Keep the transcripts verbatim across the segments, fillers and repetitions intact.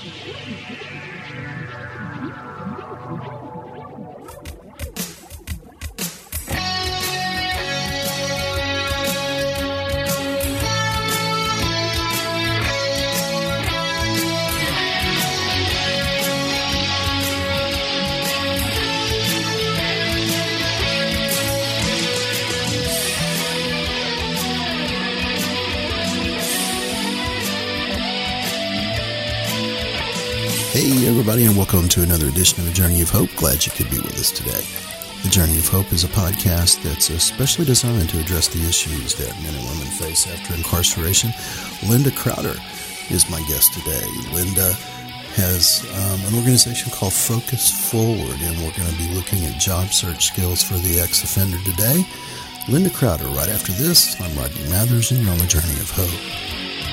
Hey everybody, and welcome to another edition of The Journey of Hope. Glad you could be with us today. The Journey of Hope is a podcast that's especially designed to address the issues that men and women face after incarceration. Linda Crowder is my guest today. Linda has um, an organization called Focus Forward, and we're going to be looking at job search skills for the ex-offender today. Linda Crowder, right after this. I'm Rodney Mathers, and you're on The Journey of Hope.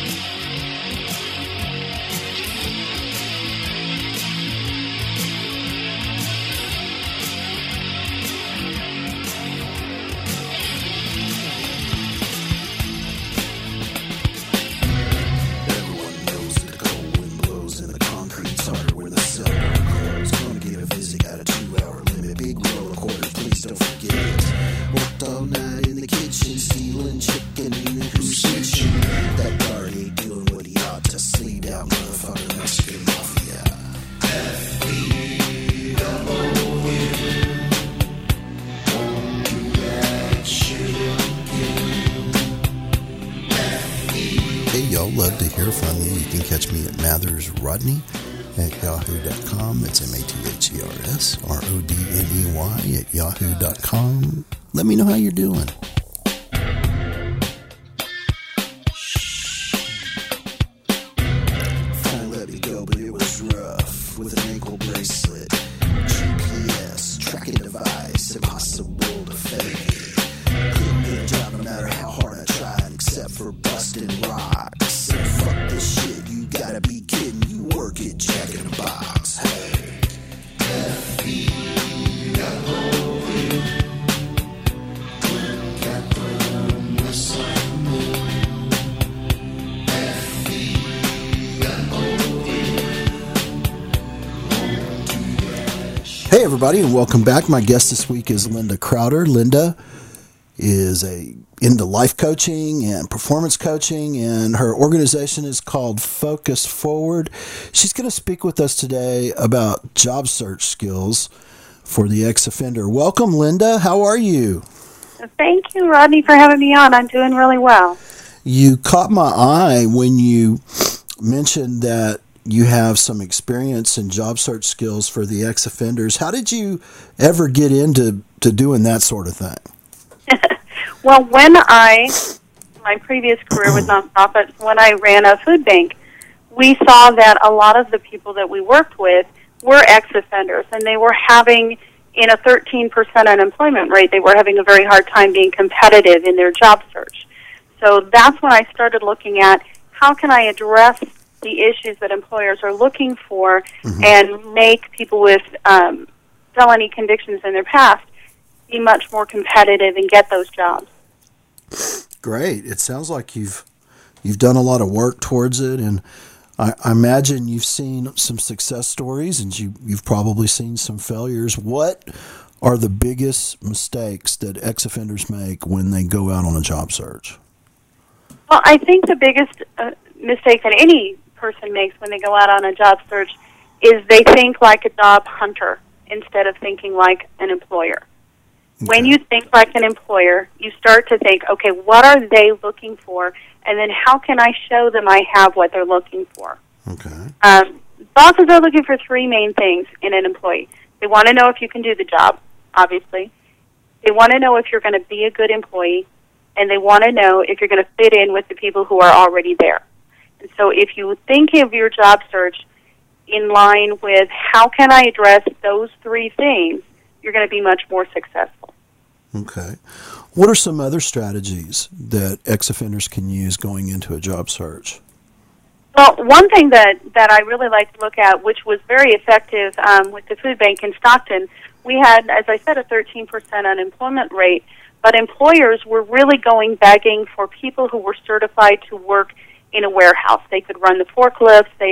Love to hear from you. You can catch me at Mathers Rodney at yahoo dot com. It's M A T H E R S R O D N E Y at yahoo dot com. Let me know how you're doing. Finally let me go, but it was rough. With an ankle bracelet, G P S, tracking device, impossible to fake. Couldn't get a job no matter how hard I tried, except for busting rocks. Fuck this shit, you gotta be kidding. You work at Jack in the Box. Hey, F E W Look at the assignment. F E W Hey everybody, and welcome back. My guest this week is Linda Crowder. Linda is a into life coaching and performance coaching, and her organization is called Focus Forward. She's going to speak with us today about job search skills for the ex-offender. Welcome, Linda. How are you? Thank you, Rodney, for having me on. I'm doing really well. You caught my eye when you mentioned that you have some experience in job search skills for the ex-offenders. How did you ever get into to doing that sort of thing? Well, when I, my previous career with nonprofits, when I ran a food bank, we saw that a lot of the people that we worked with were ex-offenders, and they were having, in a thirteen percent unemployment rate, they were having a very hard time being competitive in their job search. So that's when I started looking at how can I address the issues that employers are looking for mm-hmm. and make people with um, felony convictions in their past be much more competitive and get those jobs. Great. It sounds like you've you've done a lot of work towards it, and I, I imagine you've seen some success stories, and you, you've probably seen some failures. What are the biggest mistakes that ex-offenders make when they go out on a job search? Well, I think the biggest uh, mistake that any person makes when they go out on a job search is they think like a job hunter instead of thinking like an employer. Okay. When you think like an employer, you start to think, okay, what are they looking for, and then how can I show them I have what they're looking for? Okay. Um, bosses are looking for three main things in an employee. They want to know if you can do the job, obviously. They want to know if you're going to be a good employee, and they want to know if you're going to fit in with the people who are already there. And so if you think of your job search in line with how can I address those three things, you're going to be much more successful. Okay. What are some other strategies that ex-offenders can use going into a job search? Well, one thing that, that I really like to look at, which was very effective um, with the food bank in Stockton, we had, as I said, a thirteen percent unemployment rate, but employers were really going begging for people who were certified to work in a warehouse. They could run the forklifts. They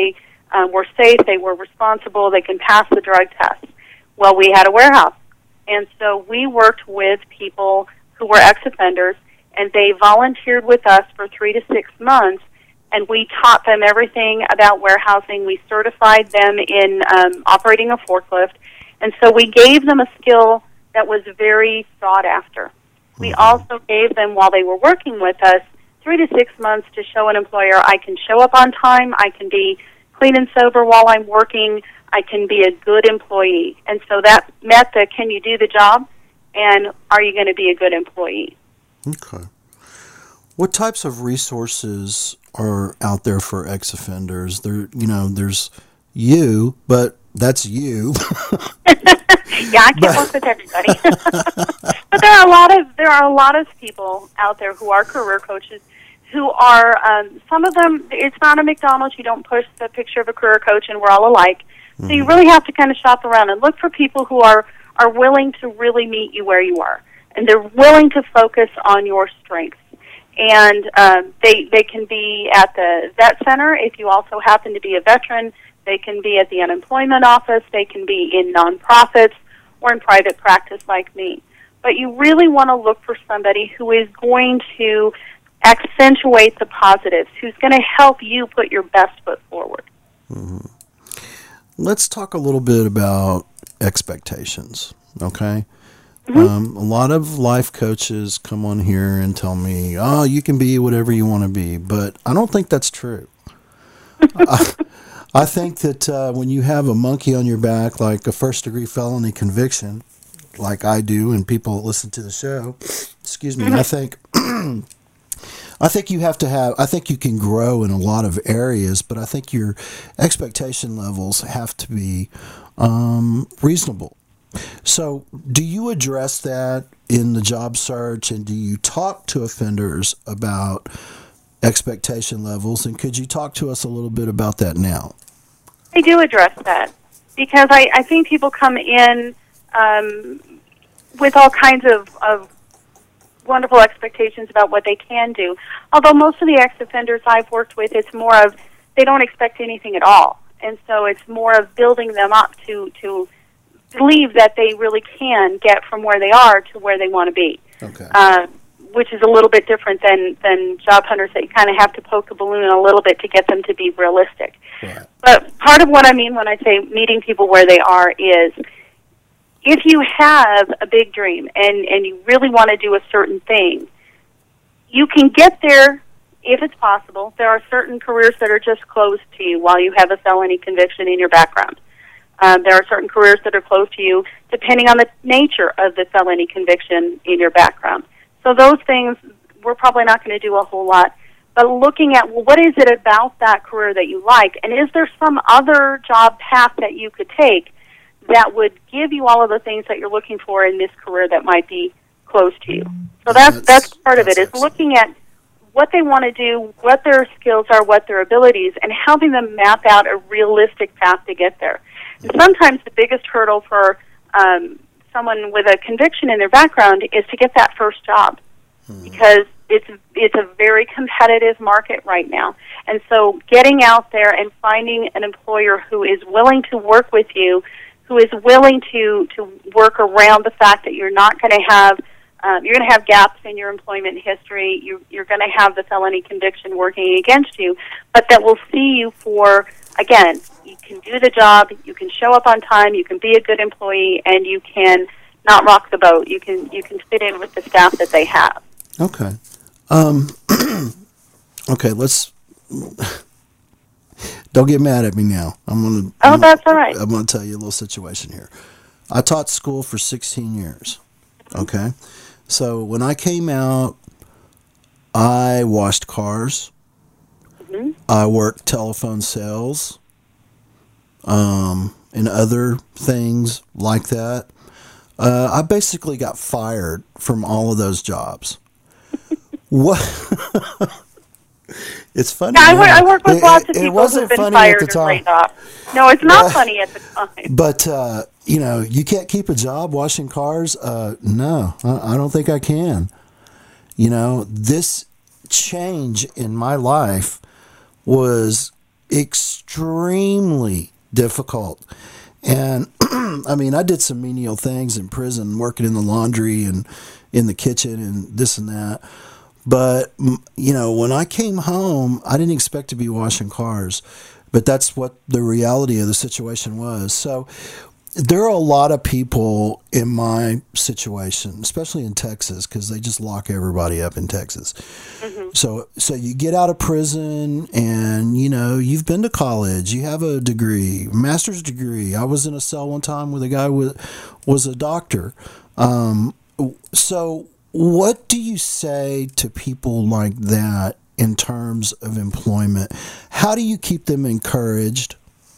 um, were safe, they were responsible, they can pass the drug test. Well, we had a warehouse. And so we worked with people who were ex-offenders, and they volunteered with us for three to six months, and we taught them everything about warehousing. We certified them in um, operating a forklift, and so we gave them a skill that was very sought after. We Mm-hmm. also gave them, while they were working with us, three to six months to show an employer, I can show up on time, I can be clean and sober while I'm working, I can be a good employee. And so that met the, can you do the job, and are you going to be a good employee? Okay. What types of resources are out there for ex-offenders? There, you know, there's you, but that's you. Yeah, I can't work with everybody. But there are a lot of there are a lot of people out there who are career coaches who are um, some of them. It's not a McDonald's. You don't push the picture of a career coach and we're all alike. So you really have to kind of shop around and look for people who are are willing to really meet you where you are, and they're willing to focus on your strengths. And um, they they can be at the vet center if you also happen to be a veteran. They can be at the unemployment office. They can be in nonprofits or in private practice like me. But you really want to look for somebody who is going to accentuate the positives, who's going to help you put your best foot forward. Mm-hmm. Let's talk a little bit about expectations, okay? Mm-hmm. Um, a lot of life coaches come on here and tell me, oh, you can be whatever you want to be, but I don't think that's true. I, I think that uh, when you have a monkey on your back, like a first-degree felony conviction, like I do, and people that listen to the show, excuse me, mm-hmm. I think... I think you have to have, I think you can grow in a lot of areas, but I think your expectation levels have to be um, reasonable. So do you address that in the job search, and do you talk to offenders about expectation levels? And could you talk to us a little bit about that now? I do address that because I, I think people come in um, with all kinds of, of wonderful expectations about what they can do. Although most of the ex-offenders I've worked with, it's more of they don't expect anything at all. And so it's more of building them up to, to believe that they really can get from where they are to where they want to be. Okay. Uh, which is a little bit different than, than job hunters that you kind of have to poke the balloon a little bit to get them to be realistic. Right. But part of what I mean when I say meeting people where they are is if you have a big dream and, and you really want to do a certain thing, you can get there if it's possible. There are certain careers that are just closed to you while you have a felony conviction in your background. Um, there are certain careers that are closed to you depending on the nature of the felony conviction in your background. So those things, we're probably not going to do a whole lot. But looking at, well, what is it about that career that you like, and is there some other job path that you could take that would give you all of the things that you're looking for in this career that might be close to you? So that's that's, that's part of it, is looking at what they want to do, what their skills are, what their abilities, and helping them map out a realistic path to get there. And sometimes the biggest hurdle for um, someone with a conviction in their background is to get that first job, hmm. because it's it's a very competitive market right now. And so getting out there and finding an employer who is willing to work with you, who is willing to, to work around the fact that you're not going to have um, you're going to have gaps in your employment history, you, you're going to have the felony conviction working against you, but that will see you for, again, you can do the job, you can show up on time, you can be a good employee, and you can not rock the boat. You can you can fit in with the staff that they have. Okay. Um, okay, let's... Don't get mad at me now. I'm gonna. Oh, I'm that's gonna, all right. I'm gonna tell you a little situation here. I taught school for sixteen years. Okay, so when I came out, I washed cars. Mm-hmm. I worked telephone sales, um, and other things like that. Uh, I basically got fired from all of those jobs. What? It's funny. Yeah, I, work, I work with it, lots of it, people it who've been fired or laid off. No, it's not funny at the time. But, uh, you know, you can't keep a job washing cars? Uh, no, I, I don't think I can. You know, this change in my life was extremely difficult. And I mean, I did some menial things in prison, working in the laundry and in the kitchen and this and that. But, you know, when I came home, I didn't expect to be washing cars, but that's what the reality of the situation was. So there are a lot of people in my situation, especially in Texas, because they just lock everybody up in Texas. Mm-hmm. So, so you get out of prison and, you know, you've been to college, you have a degree, master's degree. I was in a cell one time with a guy who was a doctor. Um, so what do you say to people like that in terms of employment? How do you keep them encouraged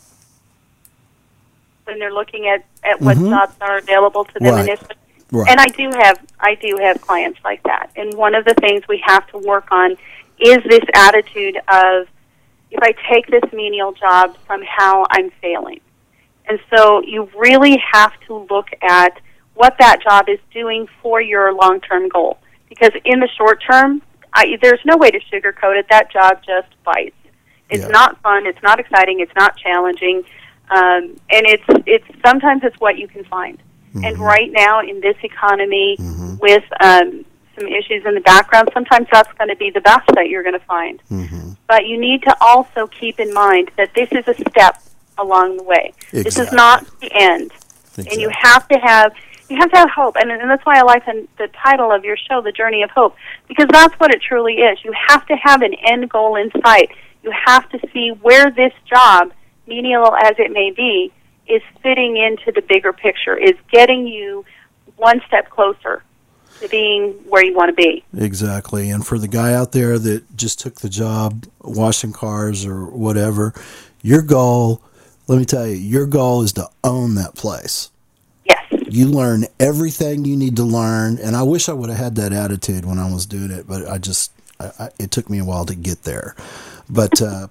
when they're looking at, at what mm-hmm. jobs are available to them right. initially? Right. And I do have I do have clients like that. And one of the things we have to work on is this attitude of, if I take this menial job, somehow I'm failing. And so you really have to look at what that job is doing for your long-term goal. Because in the short term, I, there's no way to sugarcoat it. That job just bites. It's yeah. not fun. It's not exciting. It's not challenging. Um, and it's it's sometimes it's what you can find. Mm-hmm. And right now in this economy, mm-hmm. with um, some issues in the background, sometimes that's going to be the best that you're going to find. Mm-hmm. But you need to also keep in mind that this is a step along the way. Exactly. This is not the end. Exactly. And you have to have you have to have hope. And, and that's why I like the, the title of your show, The Journey of Hope, because that's what it truly is. You have to have an end goal in sight. You have to see where this job, menial as it may be, is fitting into the bigger picture, is getting you one step closer to being where you want to be. Exactly. And for the guy out there that just took the job washing cars or whatever, your goal, let me tell you, your goal is to own that place. Yes. You learn everything you need to learn. And I wish I would have had that attitude when I was doing it, but I just, I, I, it took me a while to get there. But, uh,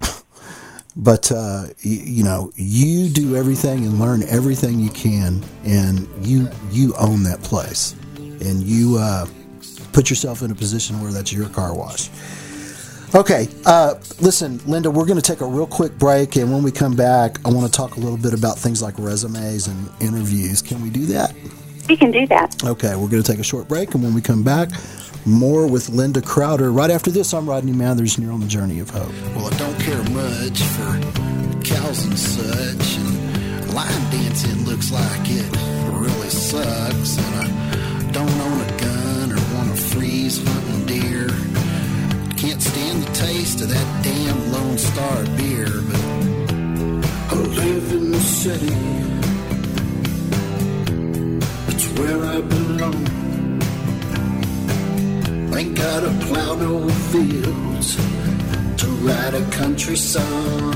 But, uh, you, you know, you do everything and learn everything you can, and you you own that place. And you uh, put yourself in a position where that's your car wash. Okay, uh, listen, Linda, we're going to take a real quick break, and when we come back, I want to talk a little bit about things like resumes and interviews. Can we do that? We can do that. Okay, we're going to take a short break, and when we come back, more with Linda Crowder. Right after this, I'm Rodney Mathers, and you're on the Journey of Hope. Well, I don't care much for cows and such, and line dancing looks like it really sucks, and I don't own a gun or want to freeze hunting deer. Can't stand the taste of that damn Lone Star beer, but I live in the city. It's where I belong. Ain't got to plow no fields to write a country song.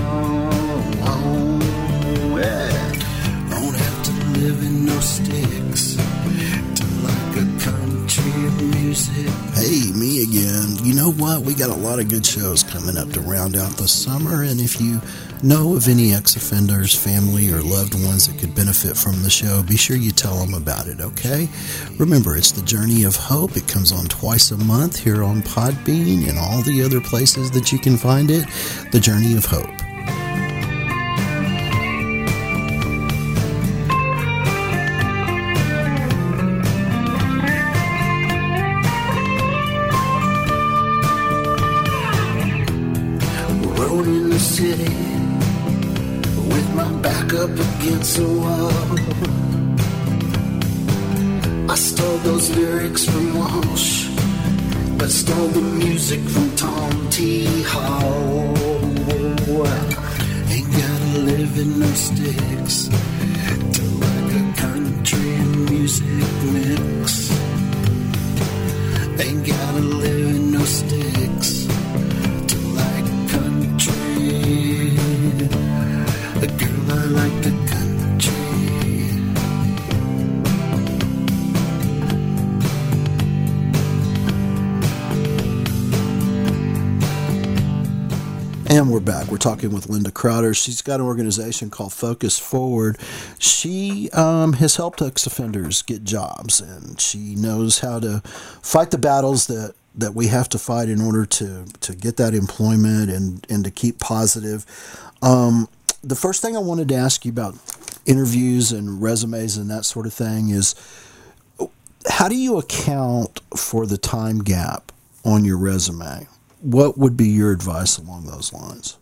Yeah. Don't have to live in no sticks to like a country music. Hey, me again. You know what? We got a lot of good shows coming up to round out the summer, and if you know of any ex-offenders, family, or loved ones that could benefit from the show, be sure you tell them about it, okay? Remember, it's The Journey of Hope. It comes on twice a month here on Podbean and all the other places that you can find it. The Journey of Hope. Rode in the city with my back up against the wall. I stole those lyrics from Walsh, but stole the music from Tom T. Hall. Ain't gotta live in no sticks to like a country music mix. Ain't gotta live in no sticks to like country. A girl, I like the country. And we're back. We're talking with Linda Crowder. She's got an organization called Focus Forward. She um, has helped ex-offenders get jobs, and she knows how to fight the battles that that we have to fight in order to, to get that employment and, and to keep positive. Um, the first thing I wanted to ask you about interviews and resumes and that sort of thing is, how do you account for the time gap on your resume? What would be your advice along those lines?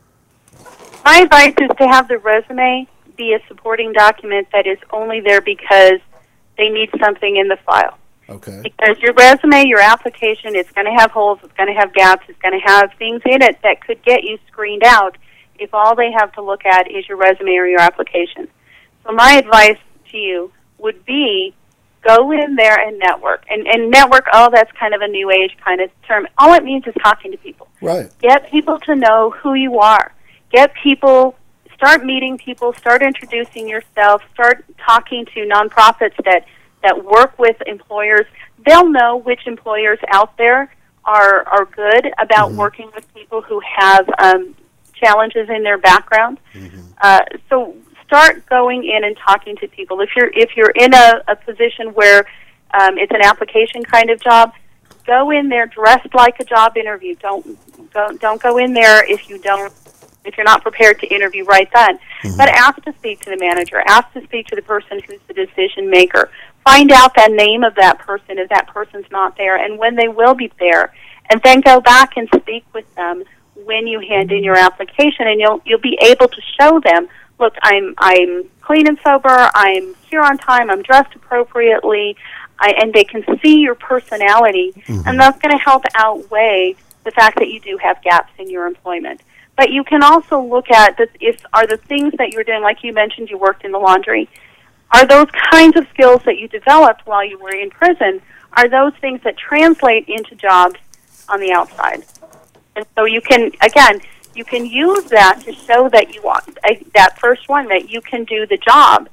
My advice is to have the resume be a supporting document that is only there because they need something in the file. Okay. Because your resume, your application, it's going to have holes, it's going to have gaps, it's going to have things in it that could get you screened out if all they have to look at is your resume or your application. So my advice to you would be go in there and network. And, and network, oh, that's kind of a new age kind of term. All it means is talking to people. Right. Get people to know who you are. Get people, start meeting people, start introducing yourself, start talking to nonprofits that, that work with employers. They'll know which employers out there are, are good about mm-hmm. working with people who have um, challenges in their background. Mm-hmm. Uh, so start going in and talking to people. If you're if you're in a, a position where um, it's an application kind of job, go in there dressed like a job interview. Don't don't don't go in there if you don't if you're not prepared to interview right then. Mm-hmm. But ask to speak to the manager. Ask to speak to the person who's the decision maker. Find out the name of that person if that person's not there and when they will be there, and then go back and speak with them when you hand in your application, and you'll you'll be able to show them, look, I'm I'm clean and sober, I'm here on time, I'm dressed appropriately, I, and they can see your personality, mm-hmm. and that's going to help outweigh the fact that you do have gaps in your employment. But you can also look at this, if are the things that you're doing, like you mentioned, you worked in the laundry, are those kinds of skills that you developed while you were in prison, are those things that translate into jobs on the outside? And so you can, again, you can use that to show that you want, uh, that first one, that you can do the job.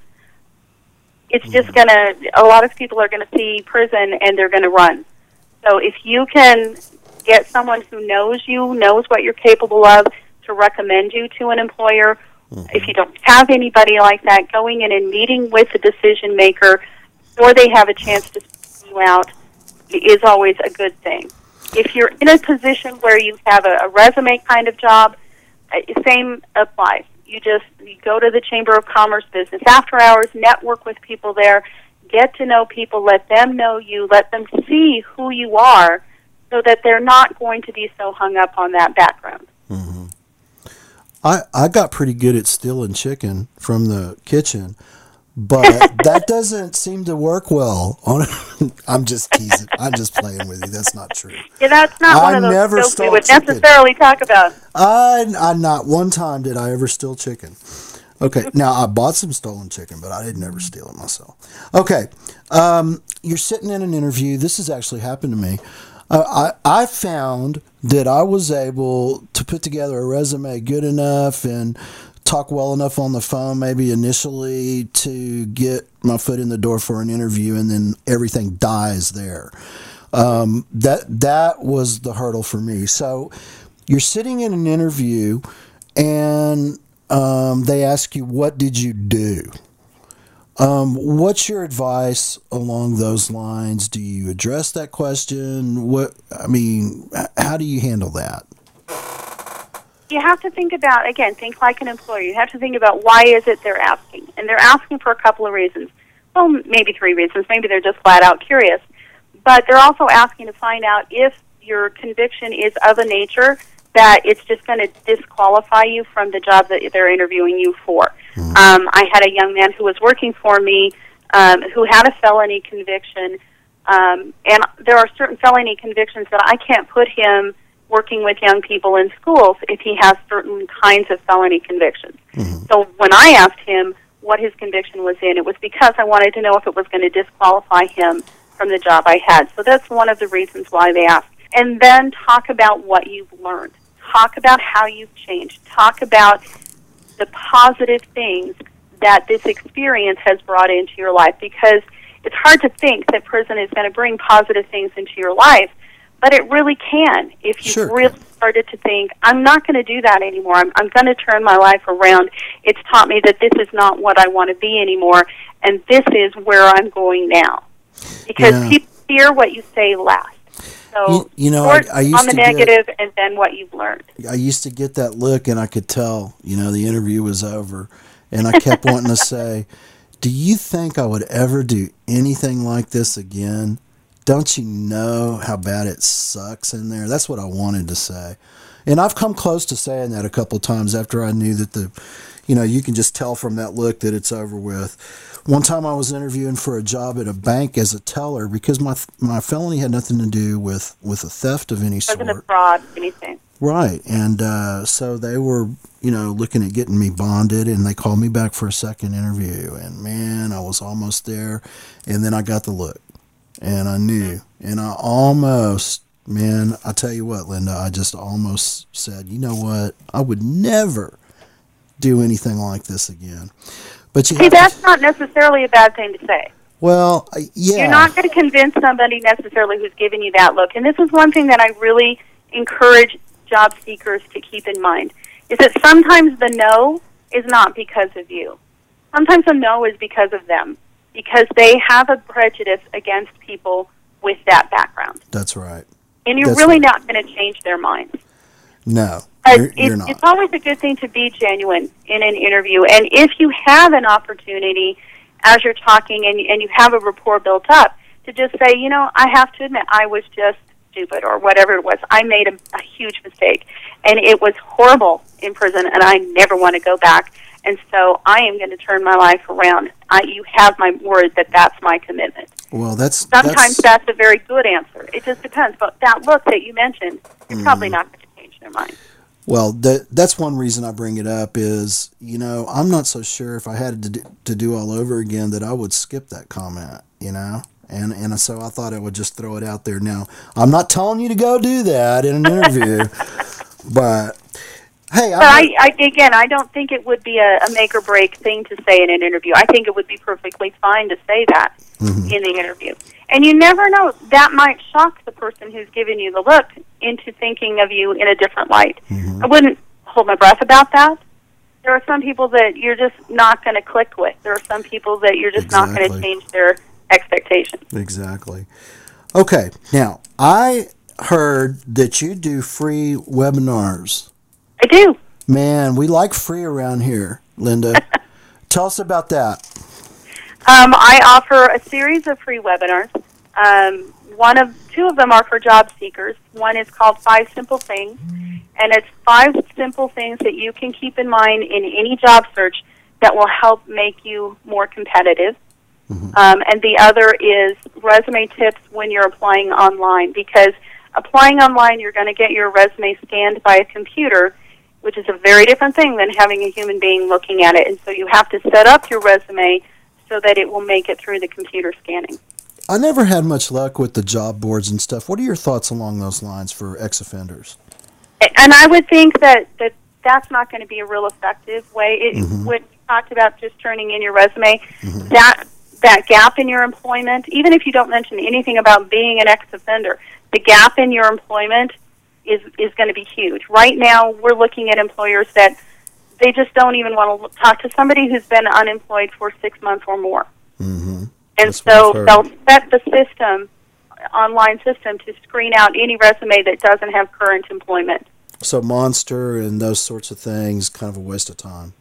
It's just going to, a lot of people are going to see prison and they're going to run. So if you can get someone who knows you, knows what you're capable of, to recommend you to an employer, mm-hmm. if you don't have anybody like that, going in and meeting with the decision maker before they have a chance to speak you out is always a good thing. If you're in a position where you have a, a resume kind of job, uh, same applies. You just you go to the Chamber of Commerce business after hours, network with people there, get to know people, let them know you, let them see who you are so that they're not going to be so hung up on that background. Mm-hmm. I, I got pretty good at stealing chicken from the kitchen, but that doesn't seem to work well. On I'm just teasing. I'm just playing with you. That's not true. Yeah, that's not I one of those never skills we would chicken. necessarily talk about. I, I not one time did I ever steal chicken. Okay, now I bought some stolen chicken, but I didn't ever steal it myself. Okay, um, you're sitting in an interview. This has actually happened to me. Uh, I, I found that I was able to put together a resume good enough and talk well enough on the phone, maybe initially, to get my foot in the door for an interview, and then everything dies there. Um, that that was the hurdle for me. So you're sitting in an interview, and um, they ask you, what did you do? Um, what's your advice along those lines? Do you address that question? What I mean, how do you handle that? You have to think about, again, think like an employer. You have to think about why is it they're asking. And they're asking for a couple of reasons. Well, maybe three reasons. Maybe they're just flat out curious. But they're also asking to find out if your conviction is of a nature that it's just going to disqualify you from the job that they're interviewing you for. Mm-hmm. Um, I had a young man who was working for me um, who had a felony conviction, um, and there are certain felony convictions that I can't put him working with young people in schools if he has certain kinds of felony convictions. Mm-hmm. So when I asked him what his conviction was in, it was because I wanted to know if it was going to disqualify him from the job I had. So that's one of the reasons why they asked. And then talk about what you've learned. Talk about how you've changed. Talk about the positive things that this experience has brought into your life, because it's hard to think that prison is going to bring positive things into your life, but it really can if you've sure. really started to think, I'm not going to do that anymore. I'm, I'm going to turn my life around. It's taught me that this is not what I want to be anymore, and this is where I'm going now. Because yeah. people hear what you say last. So You, you know, start I, I used on the to get, negative and then what you've learned. I used to get that look, and I could tell, you know, the interview was over, and I kept wanting to say, "Do you think I would ever do anything like this again? Don't you know how bad it sucks in there?" That's what I wanted to say. And I've come close to saying that a couple of times after I knew that the, you know, you can just tell from that look that it's over with. One time I was interviewing for a job at a bank as a teller because my my felony had nothing to do with, with a theft of any It sort. wasn't a fraud, anything. Right. And uh, so they were, you know, looking at getting me bonded, and they called me back for a second interview. And, man, I was almost there. And then I got the look. And I knew. And I almost, man, I tell you what, Linda, I just almost said, you know what? I would never do anything like this again. But you See, have that's to, not necessarily a bad thing to say. well, I- yeah. You're not going to convince somebody necessarily who's giving you that look. And this is one thing that I really encourage job seekers to keep in mind, is that sometimes the no is not because of you. Sometimes the no is because of them, because they have a prejudice against people with that background. That's right. And you're That's really right. not going to change their minds. No, But you're, it's, you're not. it's always a good thing to be genuine in an interview. And if you have an opportunity as you're talking and, and you have a rapport built up, to just say, you know, I have to admit, I was just stupid or whatever it was. I made a, a huge mistake. And it was horrible in prison, and I never want to go back. And so I am going to turn my life around. I, you have my word that that's my commitment. Well, that's Sometimes that's, that's a very good answer. It just depends. But that look that you mentioned, you're Mm. probably not going to change their mind. Well, that, that's one reason I bring it up is, you know, I'm not so sure if I had to do, to do all over again that I would skip that comment, you know? And and so I thought I would just throw it out there. Now, I'm not telling you to go do that in an interview, but, hey, But I, I, again, I don't think it would be a, a make or break thing to say in an interview. I think it would be perfectly fine to say that Mhm. in the interview. And you never know, that might shock the person who's giving you the look into thinking of you in a different light. Mhm. I wouldn't hold my breath about that. There are some people that you're just not going to click with. There are some people that you're just not going to Exactly. change their expectations. Exactly. Okay, now, I heard that you do free webinars. I do. Man, we like free around here, Linda. Tell us about that. Um, I offer a series of free webinars. Um, one of two of them are for job seekers. One is called Five Simple Things, and it's five simple things that you can keep in mind in any job search that will help make you more competitive. Mhm. Um, and the other is resume tips when you're applying online, because applying online, you're going to get your resume scanned by a computer, which is a very different thing than having a human being looking at it. And so you have to set up your resume so that it will make it through the computer scanning. I never had much luck with the job boards and stuff. What are your thoughts along those lines for ex-offenders? And I would think that, that that's not going to be a real effective way. It, Mhm. When you talked about just turning in your resume, Mhm. that that gap in your employment, even if you don't mention anything about being an ex-offender, the gap in your employment is is going to be huge. Right now, we're looking at employers that they just don't even want to talk to somebody who's been unemployed for six months or more. Mm-hmm. And That's what so I've heard. they'll set the system, online system, to screen out any resume that doesn't have current employment. So Monster and those sorts of things, kind of a waste of time.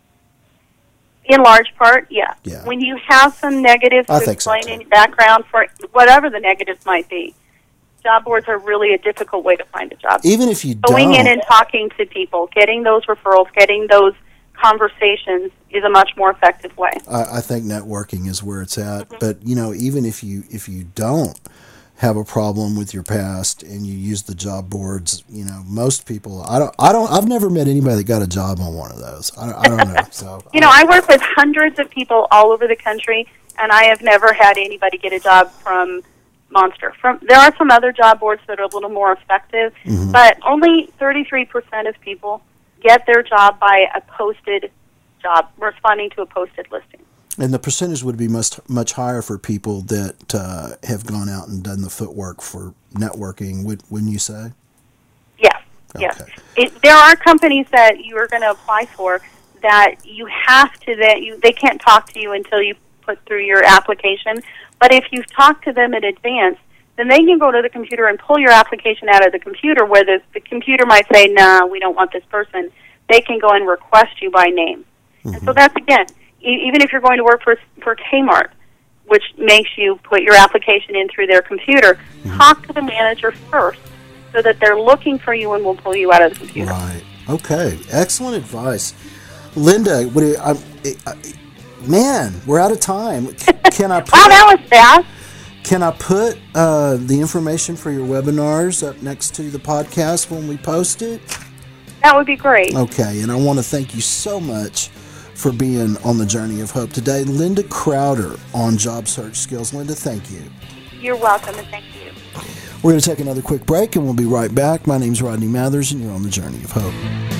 In large part, yeah. Yeah. When you have some negatives I to think so, explain too. in your background for whatever the negatives might be, job boards are really a difficult way to find a job. Even if you Going don't, in and talking to people, getting those referrals, getting those conversations is a much more effective way. I, I think networking is where it's at. Mm-hmm. But you know, even if you if you don't have a problem with your past and you use the job boards, you know, most people, I don't, I don't, I've never met anybody that got a job on one of those. I, I don't know. So You know, I work with hundreds of people all over the country, and I have never had anybody get a job from Monster. From there are some other job boards that are a little more effective, Mhm. but only thirty-three percent of people get their job by a posted job, responding to a posted listing. And the percentage would be much much higher for people that uh, have gone out and done the footwork for networking. Would, wouldn't you say? Yes, yes. Okay. It, there are companies that you are going to apply for that you have to, that you they can't talk to you until you put through your application. But if you've talked to them in advance, then they can go to the computer and pull your application out of the computer, where the, the computer might say, nah, we don't want this person. They can go and request you by name. Mm-hmm. And so that's, again, e- even if you're going to work for for Kmart, which makes you put your application in through their computer, mm-hmm. talk to the manager first so that they're looking for you and will pull you out of the computer. Right. Okay. Excellent advice. Linda, what do you, I, I, man, we're out of time. Can I put, wow, that was fast. Can I put uh, the information for your webinars up next to the podcast when we post it? That would be great. Okay, and I want to thank you so much for being on the Journey of Hope today. Linda Crowder on Job Search Skills. Linda, thank you. You're welcome, and thank you. We're going to take another quick break, and we'll be right back. My name's Rodney Mathers, and you're on the Journey of Hope.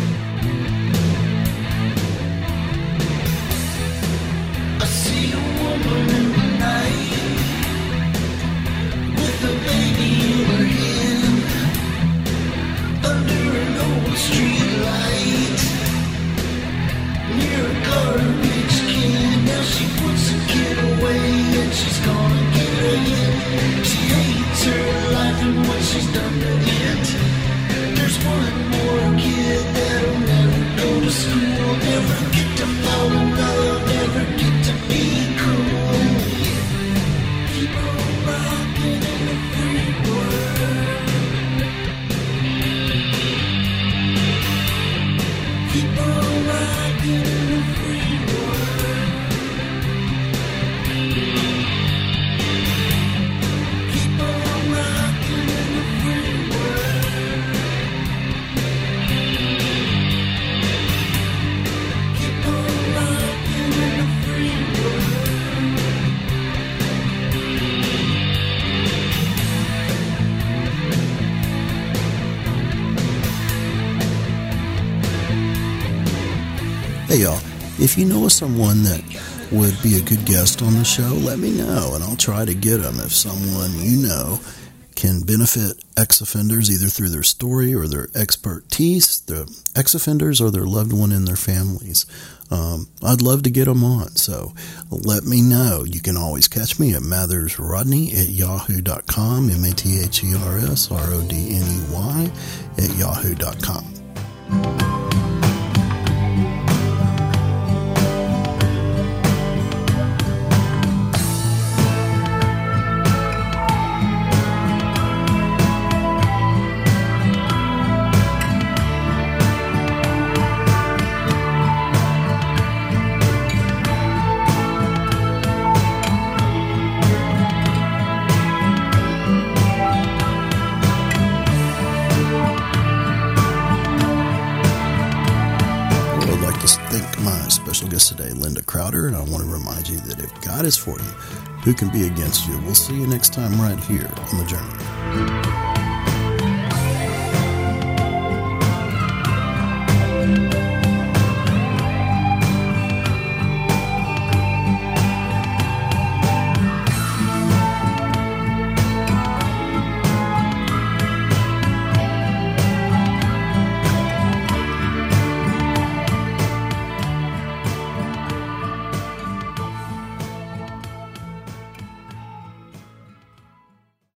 I see a woman in the night with a baby in her hand under an old street light near a garbage can. Now she puts a kid away and she's gonna get her in. She hates her life and what she's done to it. There's one more kid that'll never go to school, never get to fall in love, never get to be cool. Keep on rocking in the free world. Keep on rocking in the free world. Keep on rocking in the free world. Keep on rocking in the free world. Hey, y'all, if you know of someone that would be a good guest on the show, let me know, and I'll try to get them. If someone you know can benefit ex-offenders either through their story or their expertise, the ex-offenders or their loved one in their families, um, I'd love to get them on. So let me know. You can always catch me at mathersrodney at yahoo dot com, M A T H E R S R O D N E Y at yahoo dot com. Today, Linda Crowder, and I want to remind you that if God is for you, who can be against you? We'll see you next time right here on The Journey.